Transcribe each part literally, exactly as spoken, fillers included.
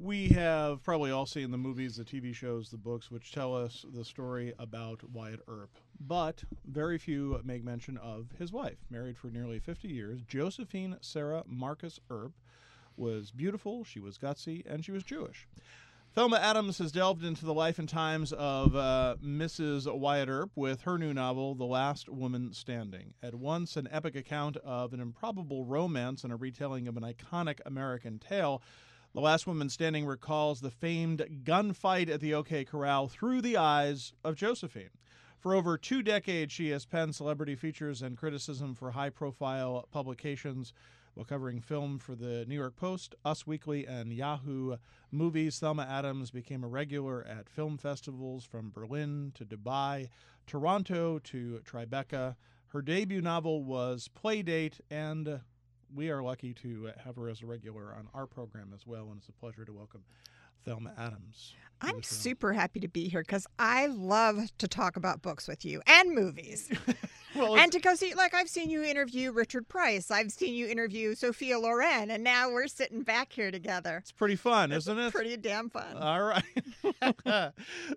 We have probably all seen the movies, the T V shows, the books, which tell us the story about Wyatt Earp. But very few make mention of his wife. Married for nearly fifty years, Josephine Sarah Marcus Earp was beautiful, she was gutsy, and she was Jewish. Thelma Adams has delved into the life and times of uh, Missus Wyatt Earp with her new novel, The Last Woman Standing. At once an epic account of an improbable romance and a retelling of an iconic American tale, The Last Woman Standing recalls the famed gunfight at the OK Corral through the eyes of Josephine. For over two decades, she has penned celebrity features and criticism for high-profile publications. While covering film for the New York Post, Us Weekly, and Yahoo Movies, Thelma Adams became a regular at film festivals from Berlin to Dubai, Toronto to Tribeca. Her debut novel was Playdate, and we are lucky to have her as a regular on our program as well, and it's a pleasure to welcome Thelma Adams. I'm super happy to be here because I love to talk about books with you and movies. well, and to go see, like, I've seen you interview Richard Price. I've seen you interview Sophia Loren, and now we're sitting back here together. It's pretty fun, it's isn't it? Pretty damn fun. All right.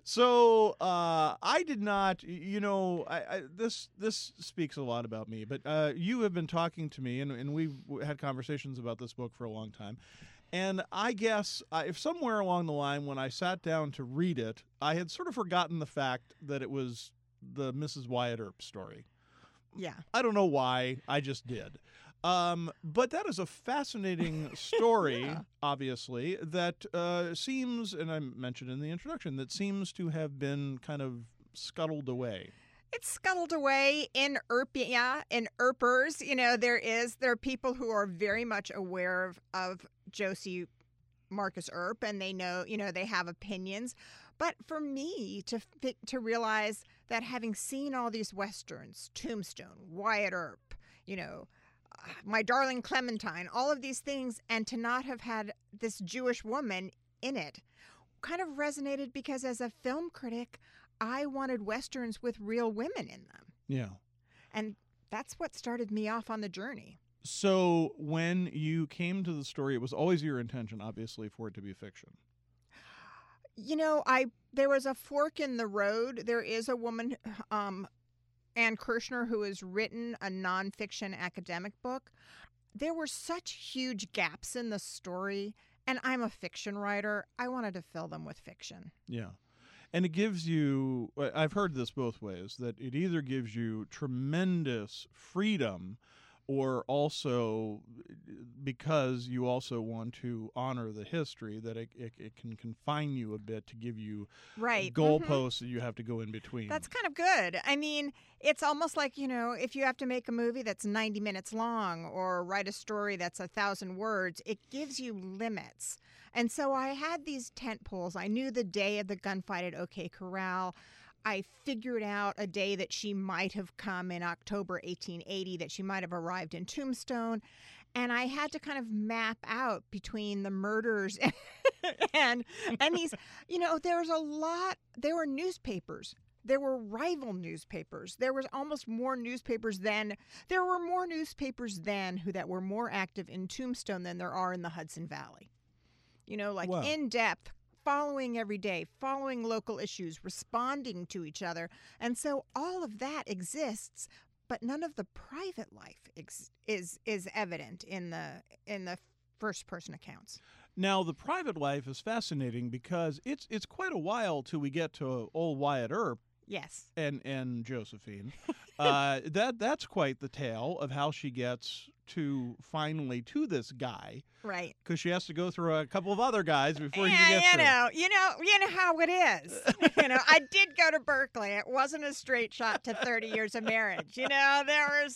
so uh, I did not, you know, I, I, this this speaks a lot about me, but uh, you have been talking to me, and, and we've had conversations about this book for a long time. And I guess uh, if somewhere along the line when I sat down to read it, I had sort of forgotten the fact that it was the Missus Wyatt Earp story. Yeah. I don't know why. I just did. Um, but that is a fascinating story, yeah. obviously, that uh, seems, and I mentioned in the introduction, that seems to have been kind of scuttled away. It's scuttled away in Earpia, in Earpers. You know, there is, there are people who are very much aware of, of Josie Marcus Earp, and they know, you know, they have opinions. But for me to to realize that having seen all these Westerns, Tombstone, Wyatt Earp, you know, uh, My Darling Clementine, all of these things, and to not have had this Jewish woman in it kind of resonated because as a film critic, I wanted Westerns with real women in them. Yeah. And that's what started me off on the journey. So when you came to the story, it was always your intention, obviously, for it to be fiction. You know, I there was a fork in the road. There is a woman, um, Ann Kirshner, who has written a nonfiction academic book. There were such huge gaps in the story, and I'm a fiction writer. I wanted to fill them with fiction. Yeah. And it gives you, I've heard this both ways, that it either gives you tremendous freedom or also because you also want to honor the history, that it, it, it can confine you a bit to give you right. goalposts mm-hmm. that you have to go in between. That's kind of good. I mean, it's almost like, you know, if you have to make a movie that's ninety minutes long or write a story that's a thousand words, it gives you limits. And so I had these tent poles. I knew the day of the gunfight at OK Corral. I figured out a day that she might have come in October eighteen eighty, that she might have arrived in Tombstone. And I had to kind of map out between the murders and and these, you know, there was a lot, there were newspapers. There were rival newspapers. There was almost more newspapers than, there were more newspapers then who that were more active in Tombstone than there are in the Hudson Valley. You know, like wow. in depth, following every day, following local issues, responding to each other. And so all of that exists, but none of the private life ex- is is evident in the in the first person accounts. Now, the private life is fascinating because it's it's quite a while till we get to old Wyatt Earp. Yes. And and Josephine. uh, that that's quite the tale of how she gets to finally to this guy. Right. Because she has to go through a couple of other guys before yeah, she gets you there. know, you know, you know how it is. you know, I did go to Berkeley. It wasn't a straight shot to thirty years of marriage. You know, there were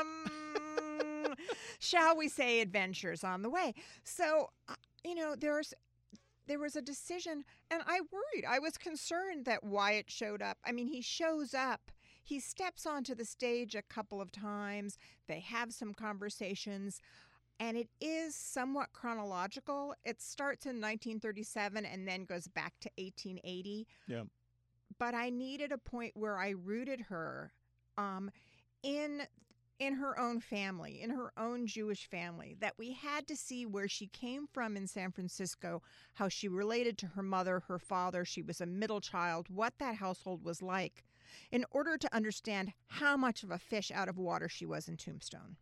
some, shall we say, adventures on the way. So, uh, you know, there's there was a decision, and I worried. I was concerned that Wyatt showed up. I mean, he shows up. He steps onto the stage a couple of times. They have some conversations. And it is somewhat chronological. It starts in nineteen thirty-seven and then goes back to eighteen eighty. Yeah. But I needed a point where I rooted her um, in in her own family, in her own Jewish family, that we had to see where she came from in San Francisco, how she related to her mother, her father. She was a middle child, what that household was like, in order to understand how much of a fish out of water she was in Tombstone.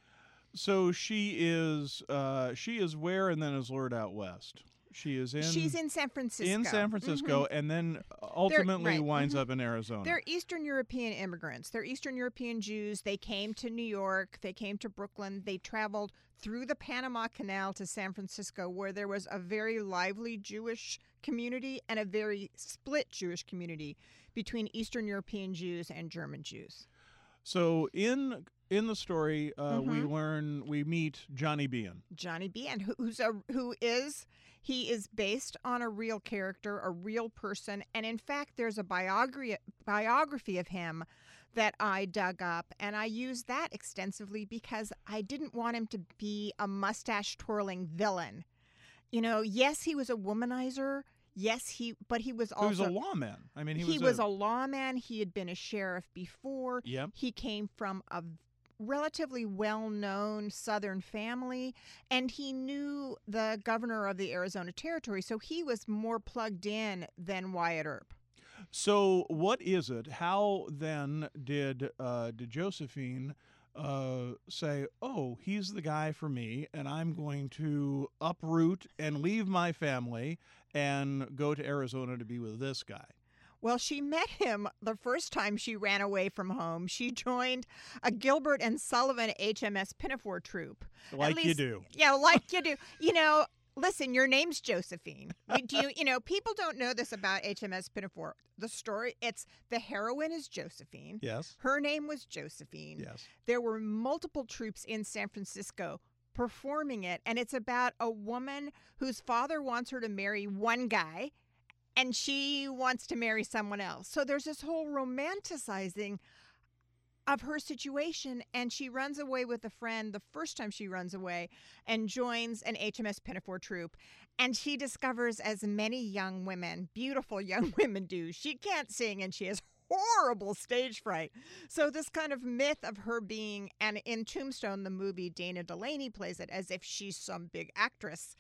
So she is uh, she is where and then is lured out west. She is in She's in San Francisco. in San Francisco, Mhm. and then ultimately right, winds mhm. up in Arizona. They're Eastern European immigrants. They're Eastern European Jews. They came to New York. They came to Brooklyn. They traveled through the Panama Canal to San Francisco, where there was a very lively Jewish community and a very split Jewish community between Eastern European Jews and German Jews. So in in the story, uh, we Mhm. learn we meet Johnny Behan. Johnny Behan, who- who's a who is he is based on a real character, a real person, and in fact, there's a biography biography of him that I dug up, and I used that extensively because I didn't want him to be a mustache twirling villain. You know, yes, he was a womanizer. Yes, he, but he was He also was a lawman. I mean, he, he was, was a lawman. He had been a sheriff before. yeah. He came from a relatively well-known Southern family, and he knew the governor of the Arizona Territory, so he was more plugged in than Wyatt Earp. So what is it? How then did uh, did Josephine uh, say, "Oh, he's the guy for me, and I'm going to uproot and leave my family and go to Arizona to be with this guy"? Well, she met him the first time she ran away from home. She joined a Gilbert and Sullivan H M S Pinafore troop. At Like you least- do. Yeah, like you do. You know, listen, your name's Josephine. You, do you, you know, people don't know this about H M S Pinafore. The story, it's the heroine is Josephine. Yes. Her name was Josephine. Yes. There were multiple troops in San Francisco performing it, and it's about a woman whose father wants her to marry one guy, and she wants to marry someone else. So there's this whole romanticizing of her situation, and she runs away with a friend the first time she runs away and joins an H M S Pinafore troop. And she discovers, as many young women, beautiful young women do, she can't sing and she has horrible stage fright. So this kind of myth of her being, and in Tombstone, the movie, Dana Delaney plays it as if she's some big actress.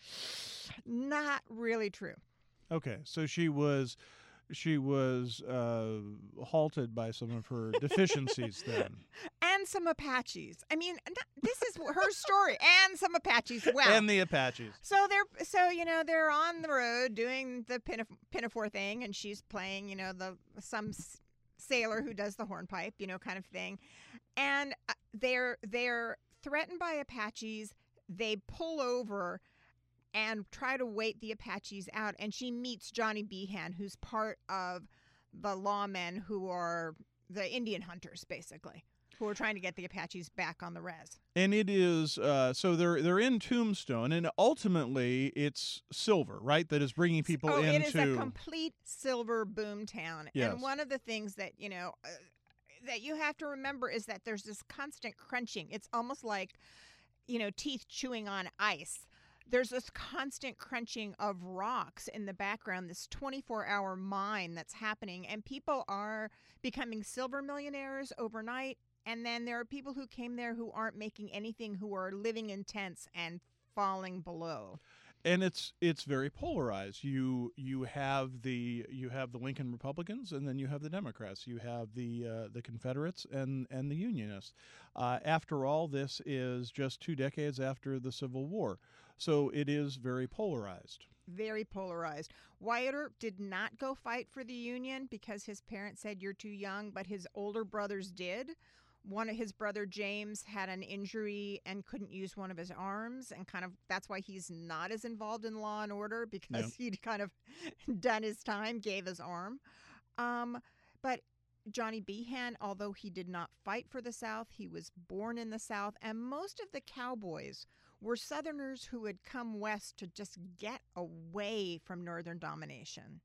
Not really true. Okay, so she was she was uh, halted by some of her deficiencies then. And some Apaches. I mean, n- this is her story. And some Apaches. Wow. And the Apaches. So they're so you know they're on the road doing the pinaf- pinafore thing, and she's playing you know the some s- sailor who does the hornpipe, you know, kind of thing, and uh, they're they're threatened by Apaches. They pull over and try to wait the Apaches out, and she meets Johnny Behan, who's part of the lawmen who are the Indian hunters, basically, who are trying to get the Apaches back on the res. And it is uh, so they're they're in Tombstone, and ultimately it's silver, right? That is bringing people oh, into. it is a complete silver boom town. Yes. And one of the things that, you know, uh, that you have to remember is that there's this constant crunching. It's almost like, you know, teeth chewing on ice. There's this constant crunching of rocks in the background, this twenty-four hour mine that's happening, and people are becoming silver millionaires overnight. And then there are people who came there who aren't making anything, who are living in tents and falling below. And it's it's very polarized. You you have the you have the Lincoln Republicans, and then you have the Democrats. You have the uh, the Confederates and and the Unionists. Uh, after all, this is just two decades after the Civil War, so it is very polarized. Very polarized. Wyatt Earp did not go fight for the Union because his parents said you're too young, but his older brothers did. One of his brother James had an injury and couldn't use one of his arms, and kind of that's why he's not as involved in Law and Order, because Yeah. he'd kind of done his time, gave his arm. Um, but Johnny Behan, although he did not fight for the South, he was born in the South, and most of the cowboys were Southerners who had come west to just get away from Northern domination.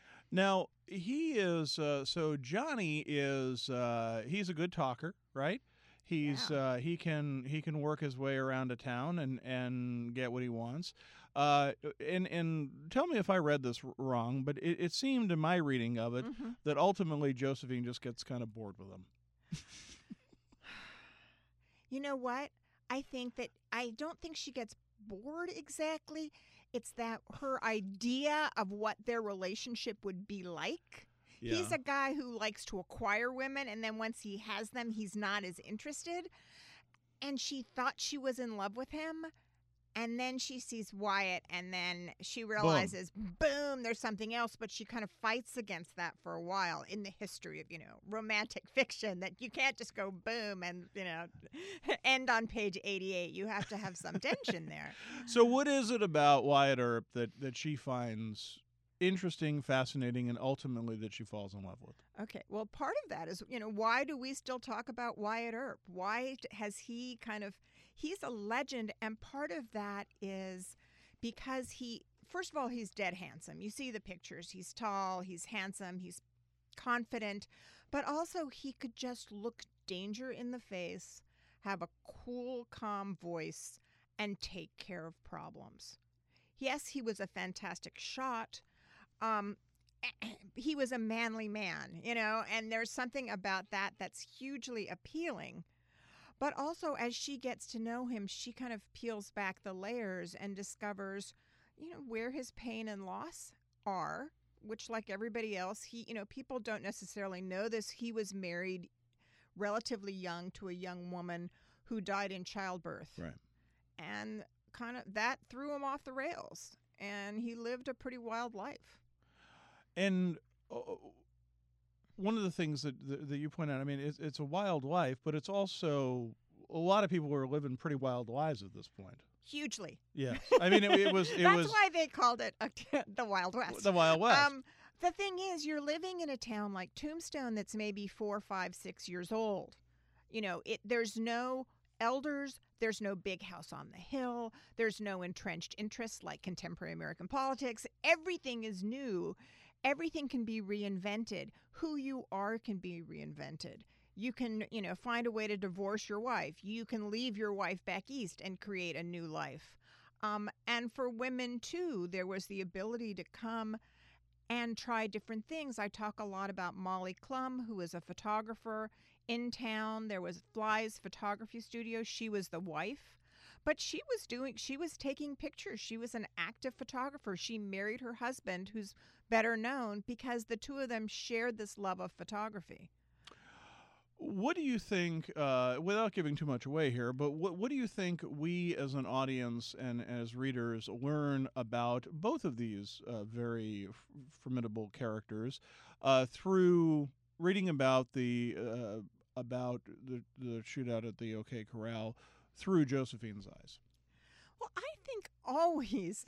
Now he is uh, so Johnny is uh, he's a good talker, right? He's Yeah. uh, he can he can work his way around a town and, and get what he wants. Uh, and and tell me if I read this r- wrong, but it, it seemed in my reading of it Mhm. that ultimately Josephine just gets kind of bored with him. You know what? I think that I don't think she gets bored exactly. It's that her idea of what their relationship would be like. Yeah. He's a guy who likes to acquire women, and then once he has them, he's not as interested. And she thought she was in love with him. And then she sees Wyatt, and then she realizes, boom. boom, there's something else. But she kind of fights against that for a while in the history of, you know, romantic fiction, that you can't just go boom and, you know, end on page eighty-eight. You have to have some tension there. So what is it about Wyatt Earp that, that she finds interesting, fascinating, and ultimately that she falls in love with? Okay, well, part of that is, you know, why do we still talk about Wyatt Earp? Why has he kind of, he's a legend, and part of that is because he, first of all, he's dead handsome. You see the pictures. He's tall, he's handsome, he's confident, but also he could just look danger in the face, have a cool, calm voice, and take care of problems. Yes, he was a fantastic shot. Um, he was a manly man, you know, and there's something about that that's hugely appealing. But also, as she gets to know him, she kind of peels back the layers and discovers, you know, where his pain and loss are, which, like everybody else, he, you know, people don't necessarily know this. He was married relatively young to a young woman who died in childbirth. Right. And kind of that threw him off the rails, and he lived a pretty wild life. And uh, one of the things that, that that you point out, I mean, it's, it's a wild life, but it's also a lot of people were living pretty wild lives at this point. Hugely. Yes, I mean, it, it was. It That's was why they called it uh, the Wild West. The Wild West. Um, the thing is, you're living in a town like Tombstone that's maybe four, five, six years old. You know, it. There's no elders. There's no big house on the hill. There's no entrenched interests like contemporary American politics. Everything is new. Everything can be reinvented. Who you are can be reinvented. You can, you know, find a way to divorce your wife. You can leave your wife back east and create a new life. Um, and for women, too, there was the ability to come and try different things. I talk a lot about Molly Klum, who is a photographer in town. There was Fly's photography studio. She was the wife. But she was doing, she was taking pictures. She was an active photographer. She married her husband, who's better known, because the two of them shared this love of photography. What do you think, uh, without giving too much away here, but what, what do you think we as an audience and as readers learn about both of these uh, very f- formidable characters uh, through reading about the uh, about the, the shootout at the OK Corral through Josephine's eyes? Well, I think always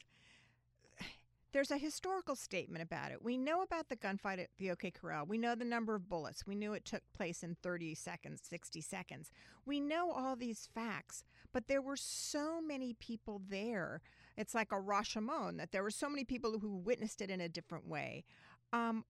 there's a historical statement about it. We know about the gunfight at the OK Corral. We know the number of bullets. We knew it took place in thirty seconds, sixty seconds. We know all these facts, but there were so many people there. It's like a Rashomon, that there were so many people who witnessed it in a different way. Um,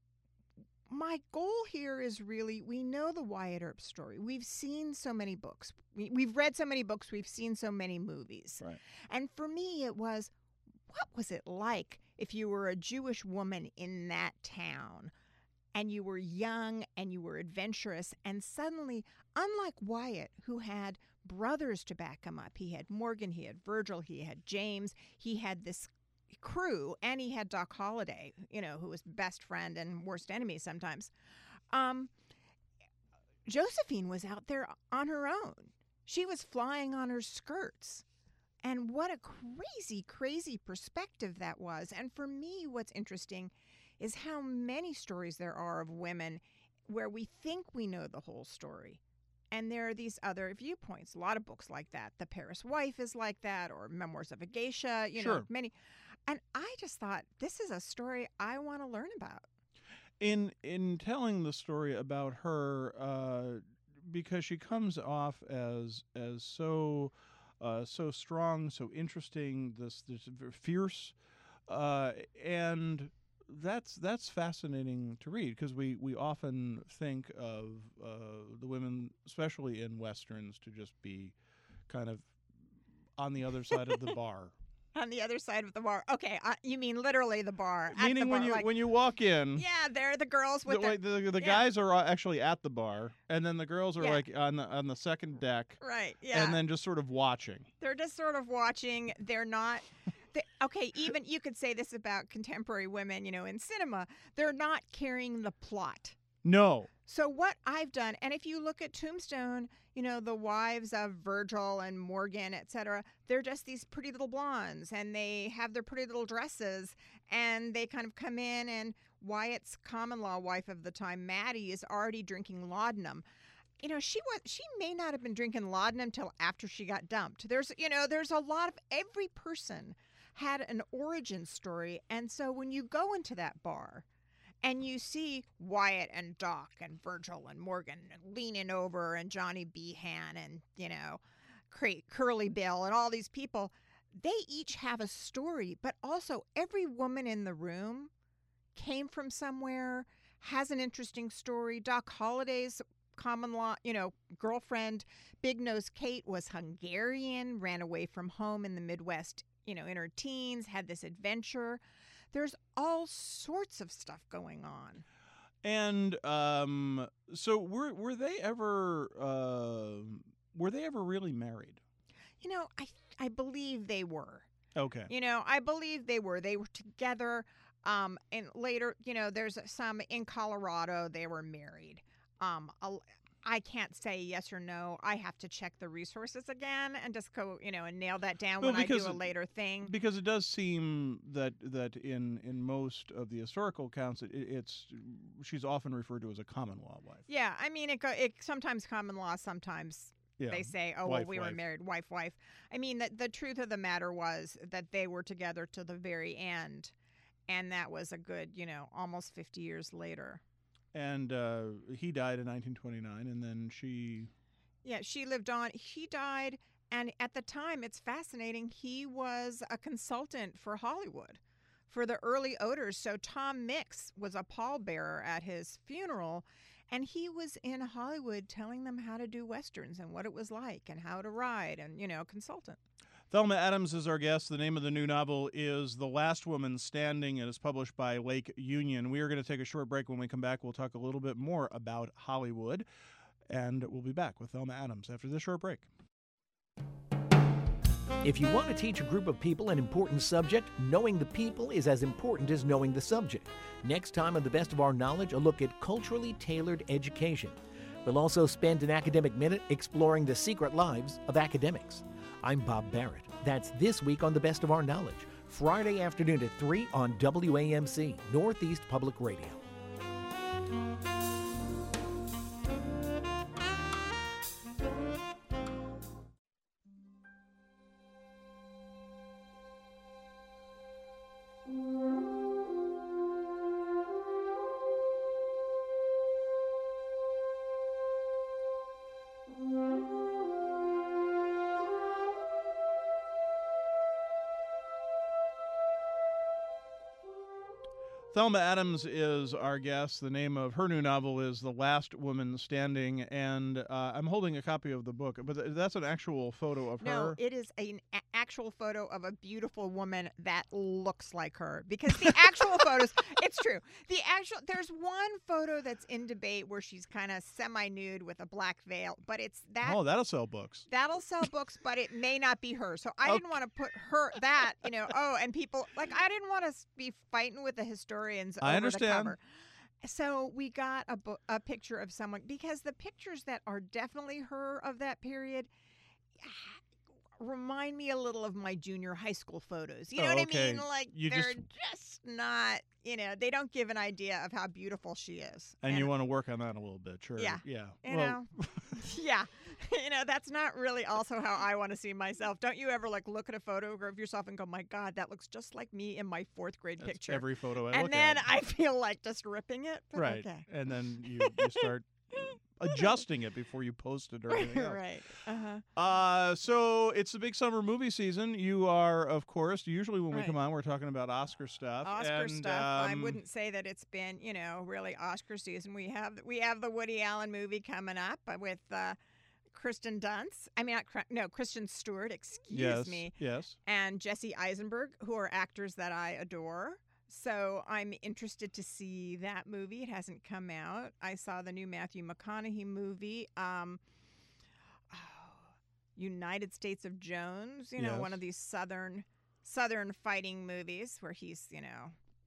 my goal here is really, we know the Wyatt Earp story. We've seen so many books. We, we've read so many books. We've seen so many movies. Right. And for me, it was, what was it like if you were a Jewish woman in that town and you were young and you were adventurous, and suddenly, unlike Wyatt, who had brothers to back him up, he had Morgan, he had Virgil, he had James, he had this crew, and he had Doc Holliday, you know, who was best friend and worst enemy sometimes. Um, Josephine was out there on her own. She was flying on her skirts. And what a crazy, crazy perspective that was. And for me, what's interesting is how many stories there are of women where we think we know the whole story. And there are these other viewpoints. A lot of books like that. The Paris Wife is like that, or Memoirs of a Geisha, you Sure. know, many. And I just thought, this is a story I want to learn about. In in telling the story about her, uh, because she comes off as as so uh, so strong, so interesting, this this fierce, uh, and that's that's fascinating to read, because we, we often think of uh, the women, especially in westerns, to just be kind of on the other side of the bar. on the other side of the bar. Okay, uh, you mean literally the bar. at Meaning the when bar, you like, when you walk in, yeah, they're the girls with the, their, wait, the, the yeah. guys are actually at the bar, and then the girls are Yeah. like on the on the second deck, right, yeah. and then just sort of watching. They're just sort of watching. They're not. They, okay, even you could say this about contemporary women, you know, in cinema. They're not carrying the plot. No. So what I've done, and if you look at Tombstone, you know, the wives of Virgil and Morgan, et cetera, they're just these pretty little blondes, and they have their pretty little dresses, and they kind of come in, and Wyatt's common-law wife of the time, Maddie, is already drinking laudanum. You know, she was she may not have been drinking laudanum till after she got dumped. There's, you know, there's a lot of, every person had an origin story, and so when you go into that bar, and you see Wyatt and Doc and Virgil and Morgan leaning over and Johnny Behan and, you know, Curly Bill and all these people, they each have a story, but also every woman in the room came from somewhere, has an interesting story. Doc Holliday's common law, you know, girlfriend, Big Nose Kate, was Hungarian, ran away from home in the Midwest, you know, in her teens, had this adventure. There's all sorts of stuff going on. And um, so were were they ever uh, were they ever really married? You know, I I believe they were. Okay. You know, I believe they were. They were together. Um, and later, you know, there's some in Colorado. They were married. Um, a, I can't say yes or no. I have to check the resources again and just go, you know, and nail that down well, when I do because, a later thing. Because it does seem that that in, in most of the historical accounts, it, it's she's often referred to as a common law wife. Yeah, I mean, it, go, it sometimes common law, sometimes Yeah. they say, oh, Wife, well, we wife. were married, wife, wife. I mean, the, the truth of the matter was that they were together to the very end, and that was a good, you know, almost fifty years later. And uh, he died in nineteen twenty-nine, and then she... Yeah, she lived on. He died, and at the time, it's fascinating, he was a consultant for Hollywood, for the early Odors. So Tom Mix was a pallbearer at his funeral, and he was in Hollywood telling them how to do Westerns and what it was like and how to ride and, you know, consultant. Thelma Adams is our guest. The name of the new novel is The Last Woman Standing. It is published by Lake Union. We are going to take a short break. When we come back, we'll talk a little bit more about Hollywood, and we'll be back with Thelma Adams after this short break. If you want to teach a group of people an important subject, knowing the people is as important as knowing the subject. Next time on The Best of Our Knowledge, a look at culturally tailored education. We'll also spend an academic minute exploring the secret lives of academics. I'm Bob Barrett. That's this week on The Best of Our Knowledge, Friday afternoon at three on W A M C, Northeast Public Radio. Thelma Adams is our guest. The name of her new novel is The Last Woman Standing, and uh, I'm holding a copy of the book, but th- that's an actual photo of No, her. it is an a- actual photo of a beautiful woman that looks like her. Because the actual photos, it's true. The actual, there's one photo that's in debate where she's kind of semi-nude with a black veil, but it's that. Oh, that'll sell books. That'll sell books, but it may not be her. So I Okay. didn't want to put her, that, you know, oh, and people, like, I didn't want to be fighting with the historians I over understand. the cover. So we got a, bo- a picture of someone, because the pictures that are definitely her of that period remind me a little of my junior high school photos. You know Oh, what okay. I mean? Like, You they're just- just... not, you know, they don't give an idea of how beautiful she is. And, you want to work on that a little bit, sure. Yeah. Yeah. You well, know, yeah. You know, that's not really also how I want to see myself. Don't you ever, like, look at a photo of yourself and go, my God, that looks just like me in my fourth grade that's picture. every photo I and look then at. I feel like just ripping it. But Right. Okay. And then you, you start adjusting it before you post it or anything else. Right. Uh-huh. Uh, so it's the big summer movie season. You are, of course, usually when we Right. come on, we're talking about Oscar stuff. Oscar and, stuff. I um, wouldn't say that it's been, you know, really Oscar season. We have we have the Woody Allen movie coming up with uh, Kristen Dunst. I mean, not, Cr- no, Kristen Stewart. Excuse yes, me. yes. And Jesse Eisenberg, who are actors that I adore. So I'm interested to see that movie. It hasn't come out. I saw the new Matthew McConaughey movie, um, oh, United States of Jones. You know, Yes. one of these southern southern fighting movies where he's, you know.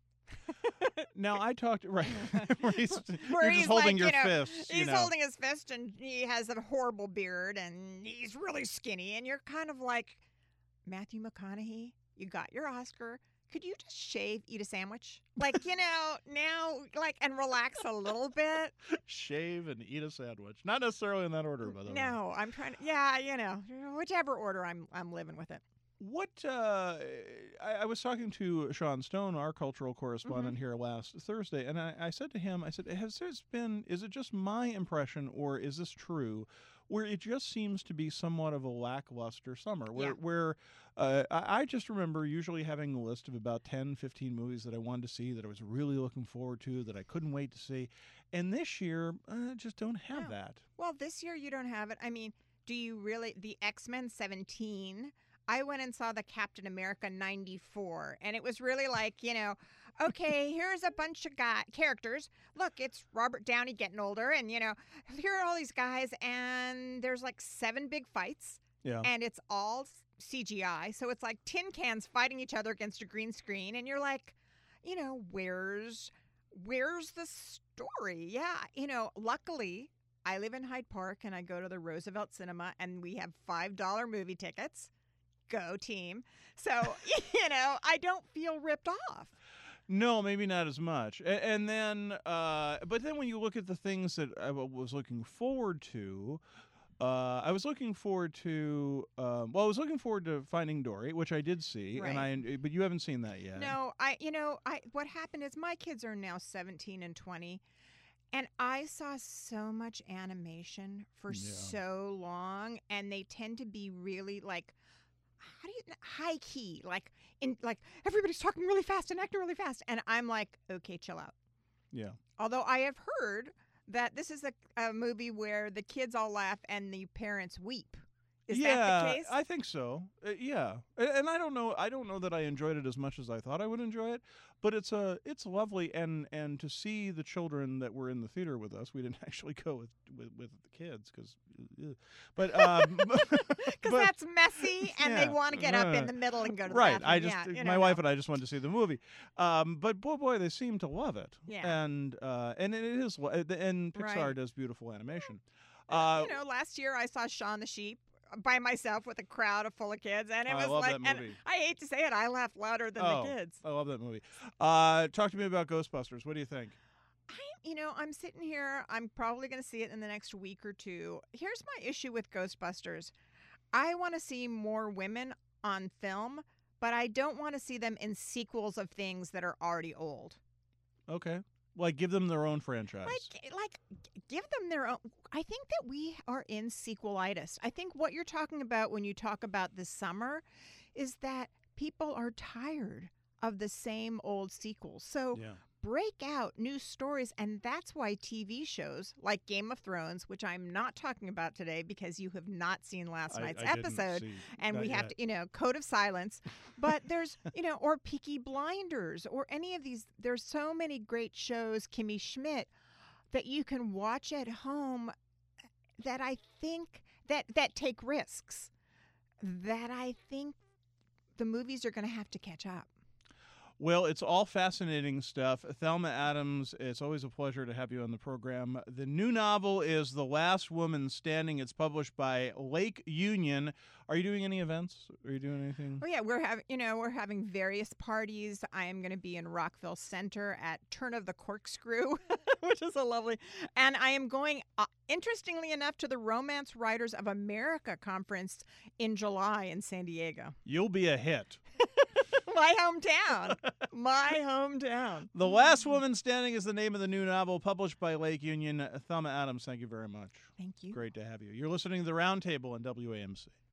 Now I talked right where he's, Where you're he's just holding like, your you know, fists. He's you know. holding his fist and he has a horrible beard and he's really skinny. And you're kind of like, Matthew McConaughey, you got your Oscar. Could you just shave, eat a sandwich? Like, you know, now, like, and relax a little bit. Shave and eat a sandwich. Not necessarily in that order, by the way. No, I'm trying to, yeah, you know, whichever order I'm I'm living with it. What uh, I, I was talking to Sean Stone, our cultural correspondent Mhm. here last Thursday, and I, I said to him, I said, has there been, is it just my impression or is this true, where it just seems to be somewhat of a lackluster summer, where, Yeah. where uh, I, I just remember usually having a list of about ten, fifteen movies that I wanted to see, that I was really looking forward to, that I couldn't wait to see. And this year, I just don't have No. that. Well, this year you don't have it. I mean, do you really, the X-Men seventeen, I went and saw the Captain America ninety-four, and it was really like, you know, okay, here's a bunch of guy characters. Look, it's Robert Downey getting older, and, you know, here are all these guys, and there's like seven big fights, Yeah. and it's all C G I. So it's like tin cans fighting each other against a green screen, and you're like, you know, where's where's the story? Yeah, you know, luckily I live in Hyde Park, and I go to the Roosevelt Cinema, and we have five dollar movie tickets. Go team. So, you know, I don't feel ripped off. No, maybe not as much. A- And then, uh, but then when you look at the things that I w- was looking forward to, uh, I was looking forward to, um, well, I was looking forward to Finding Dory, which I did see, and I, Right. but you haven't seen that yet. No, I, you know, I, what happened is my kids are now seventeen and twenty, and I saw so much animation for Yeah. so long, and they tend to be really like, how do you, high key, like, in, like, everybody's talking really fast and acting really fast. And I'm like, okay, chill out. Yeah. Although I have heard that this is a, a movie where the kids all laugh and the parents weep. Is yeah, that the case? I think so. Uh, yeah, A- and I don't know. I don't know that I enjoyed it as much as I thought I would enjoy it. But it's a, it's lovely, and and to see the children that were in the theater with us. We didn't actually go with with, with the kids because, but um, Because but- that's messy and they yeah, want to get up in uh, the middle and go to the right. bathroom. I just, yeah, you my know, wife no. and I just wanted to see the movie. Um, but boy, boy, they seem to love it. Yeah. And uh, and it is, lo- and Pixar Right. does beautiful animation. Uh, you know, last year I saw Shaun the Sheep by myself with a crowd of full of kids, and it I was love like, that and movie. I hate to say it, I laughed louder than Oh. the kids. I love that movie. Uh, talk to me about Ghostbusters. What do you think? I, you know, I'm sitting here. I'm probably going to see it in the next week or two. Here's my issue with Ghostbusters. I want to see more women on film, but I don't want to see them in sequels of things that are already old. Okay. Like, give them their own franchise. Like, like, g- give them their own. I think that we are in sequelitis. I think what you're talking about when you talk about this summer is that people are tired of the same old sequels. So yeah. break out new stories, and that's why T V shows like Game of Thrones, which I'm not talking about today because you have not seen last I- night's I didn't episode, see- and not we have yet. to, you know, code of silence. But there's, you know, or Peaky Blinders, or any of these. There's so many great shows, Kimmy Schmidt, that you can watch at home. That I think that that take risks. That I think the movies are going to have to catch up. Well, it's all fascinating stuff. Thelma Adams, it's always a pleasure to have you on the program. The new novel is The Last Woman Standing. It's published by Lake Union. Are you doing any events? Are you doing anything? Oh yeah, we're having you know we're having various parties. I am going to be in Rockville Center at Turn of the Corkscrew, which is a lovely, and I am going. Uh, interestingly enough, to the Romance Writers of America conference in July in San Diego. You'll be a hit. My hometown. My hometown. The Last Woman Standing is the name of the new novel published by Lake Union. Thelma Adams, thank you very much. Thank you. Great to have you. You're listening to The Roundtable on W A M C.